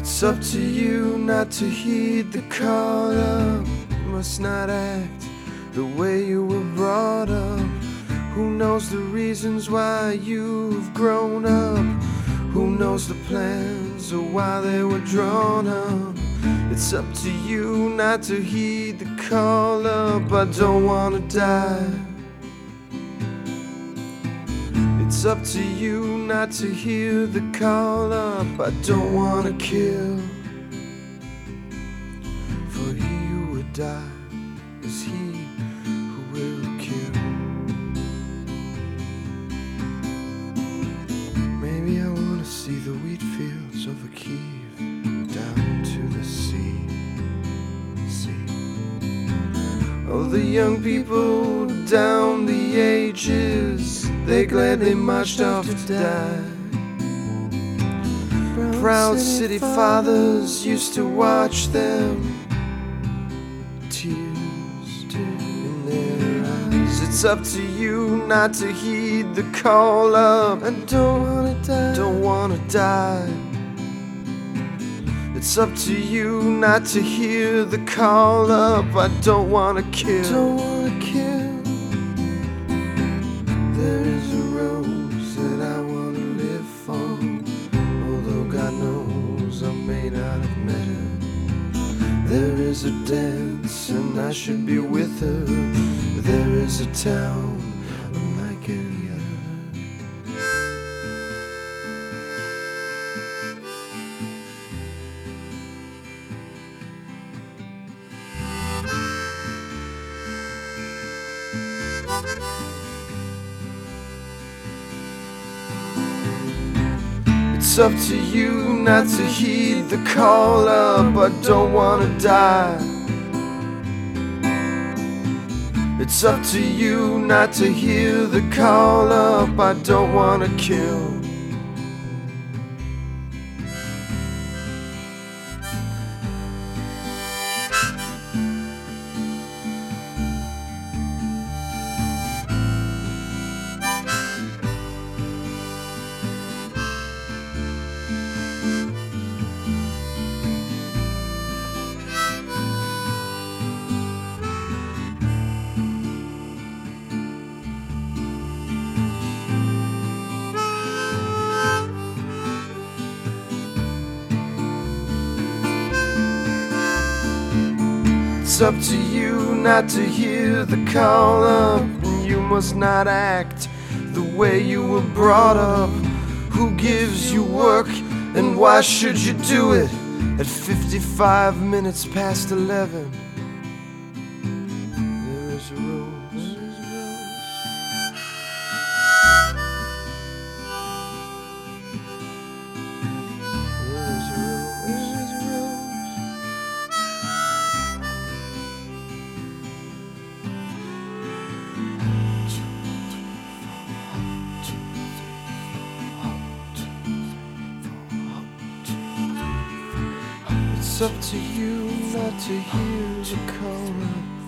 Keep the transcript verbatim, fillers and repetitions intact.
It's up to you not to heed the call up. You must not act the way you were brought up. Who knows the reasons why you've grown up? Who knows the plans or why they were drawn up? It's up to you not to heed the call up. I don't wanna die. It's up to you not to hear the call up. I don't wanna kill, for he who would die is he who will kill. Maybe I wanna see the wheat fields of a Kiev down to the sea, sea. Oh, the young people down the ages, they gladly marched off to die. Proud city fathers used to watch them, tears in their eyes. It's up to you not to heed the call up. I don't wanna die, don't wanna die. It's up to you not to hear the call up. I don't wanna kill, don't wanna kill. There is a rose that I wanna live for, although God knows I may not have met her. There is a dance and I should be with her. There is a town unlike any other. It's up to you not to heed the call up. I don't wanna die. It's up to you not to hear the call up. I don't wanna kill. It's up to you not to hear the call up. You must not act the way you were brought up. Who gives you work and why should you do it at fifty-five minutes past eleven? There is a rose. There is a rose. There is a rose. It's up to you not to hear the call up.